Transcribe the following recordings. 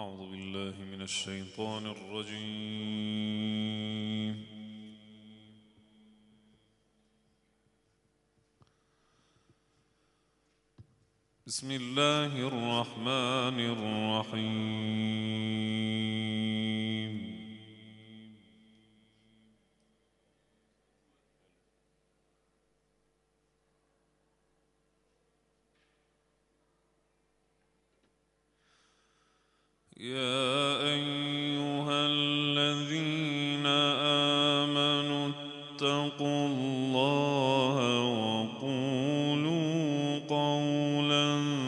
أعوذ بالله من الشيطان الرجيم. بسم الله الرحمن الرحيم. يا أيها الذين آمنوا اتقوا الله وقولوا قولا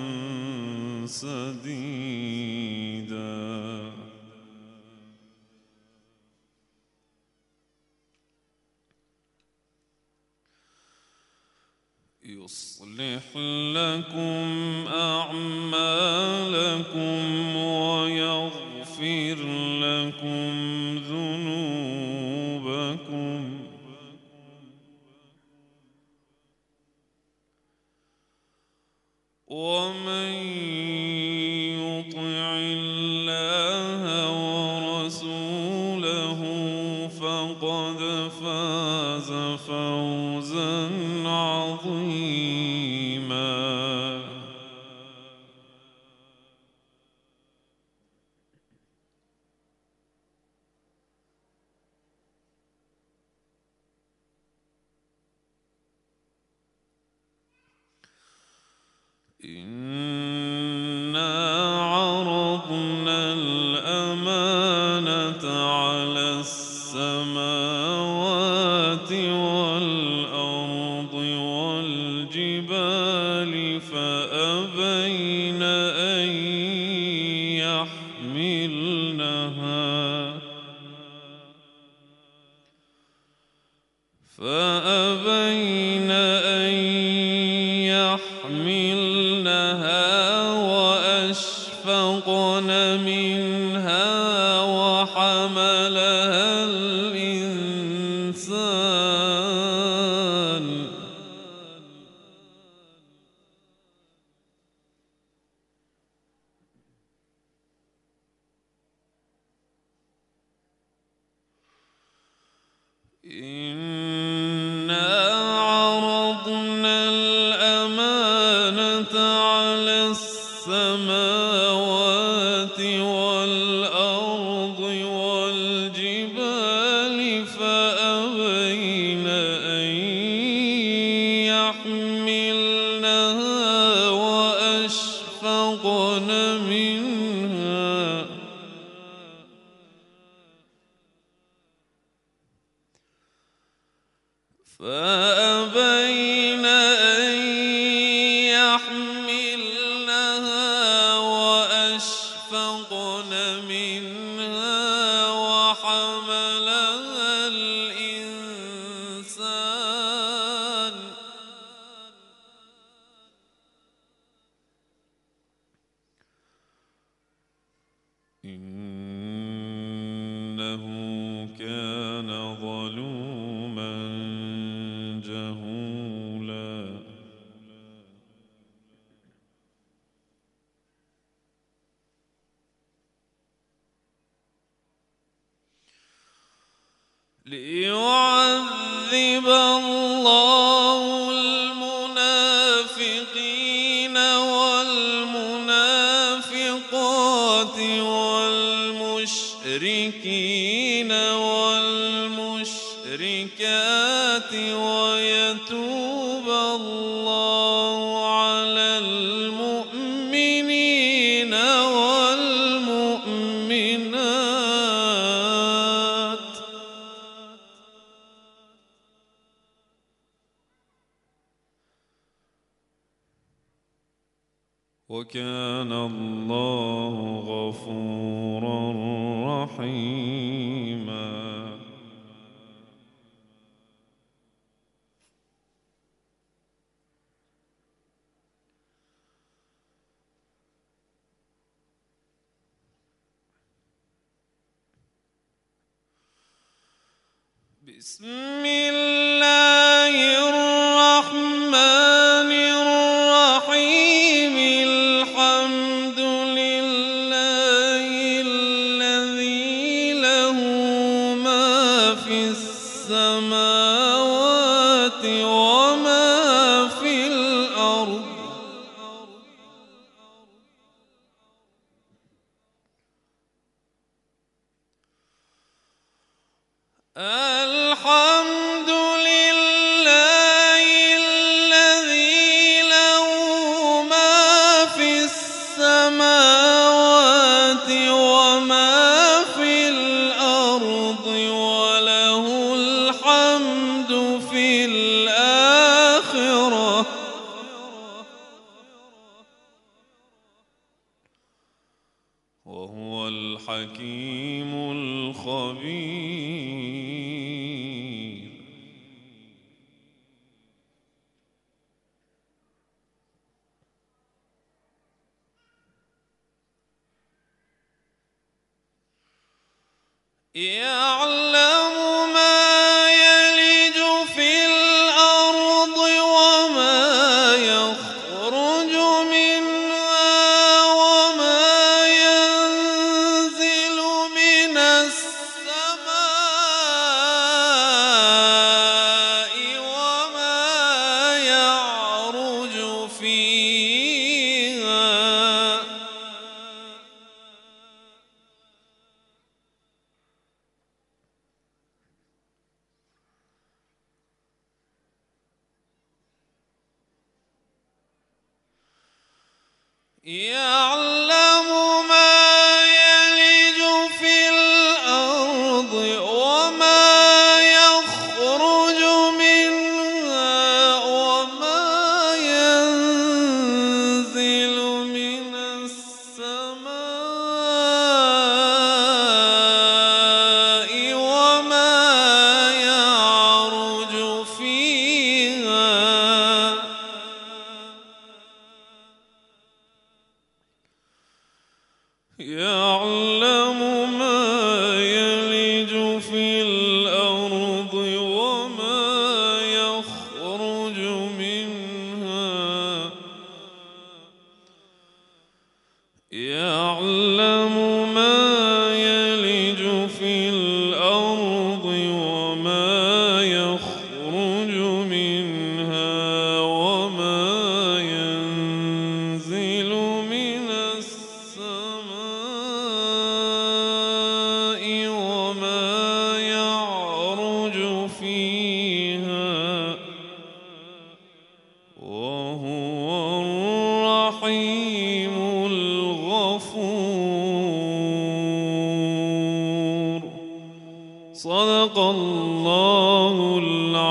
سديدا يصلح لكم أعمالكم ويغفر لكم ذنوبكم ومن يطع الله ورسوله فقد فاز فوزا عظيما. إنا عرضنا الأمانة على السماوات والأرض والجبال فأبين أن يحملنها وأشفقن منها وحملها الإنسان إنا عرضنا الأمانة على السماوات والأرض والجبال فأبين أن يحملنها وأشفقن منها فأبين أن يحملنها وأشفقن منها وحملها الإنسان إنه كان ظلوما جهولا. ليعذب الله المنافقين والمنافقات والمشركين والمشركات ويتوب الله على المؤمنين والمؤمنات وكان الله غفورا رحيما. بسم الله الرحمن الرحيم. الحمد لله الحمد لله الذي له ما في السماوات وما في الأرض وله الحمد في الآخرة وهو الحكيم الخبير. يعلم ما يلج في الأرض وما يخرج منها وما ينزل من السماء وما يعرج فيها يعلم ما يلج في الأرض وما يخرج منها وما ينزل من السماء وما يعرج فيها يعلم ما يلج في الأرض وما يخرج منها يعلم ما يلج في الأرض وما يخرج منها وما ينزل من السماء وما يعرج فيها وهو الرحيم الغفور. صدق الله العظيم.